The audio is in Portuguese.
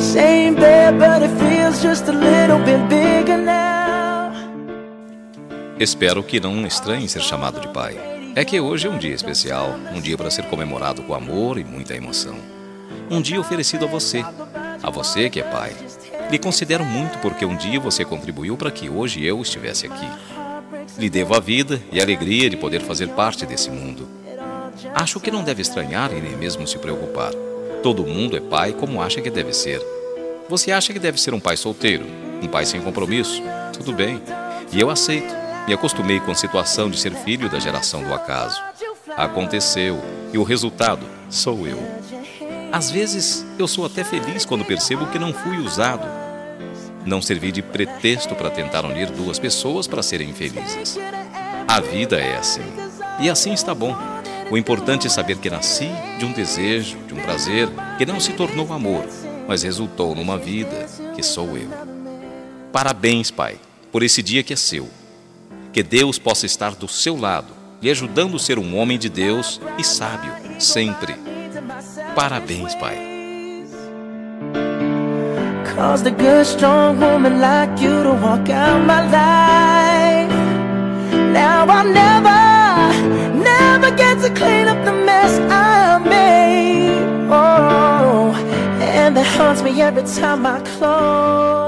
Same bed, but it feels just a little bit bigger now. Espero que não estranhe ser chamado de pai. É que hoje é um dia especial, um dia para ser comemorado com amor e muita emoção. Um dia oferecido a você que é pai. Lhe considero muito porque um dia você contribuiu para que hoje eu estivesse aqui. Lhe devo a vida e a alegria de poder fazer parte desse mundo. Acho que não deve estranhar e nem mesmo se preocupar. Todo mundo é pai como acha que deve ser. Você acha que deve ser um pai solteiro, um pai sem compromisso? Tudo bem. E eu aceito. Me acostumei com a situação de ser filho da geração do acaso. Aconteceu e o resultado sou eu. Às vezes eu sou até feliz quando percebo que não fui usado. Não servi de pretexto para tentar unir duas pessoas para serem felizes. A vida é assim. E assim está bom. O importante é saber que nasci de um desejo, de um prazer, que não se tornou amor, mas resultou numa vida que sou eu. Parabéns, pai, por esse dia que é seu. Que Deus possa estar do seu lado, lhe ajudando a ser um homem de Deus e sábio, sempre. Parabéns, pai. Caused a good, strong woman like you to walk out my life. Now I'll never get to clean up the mess I made. Oh, and that haunts me every time I close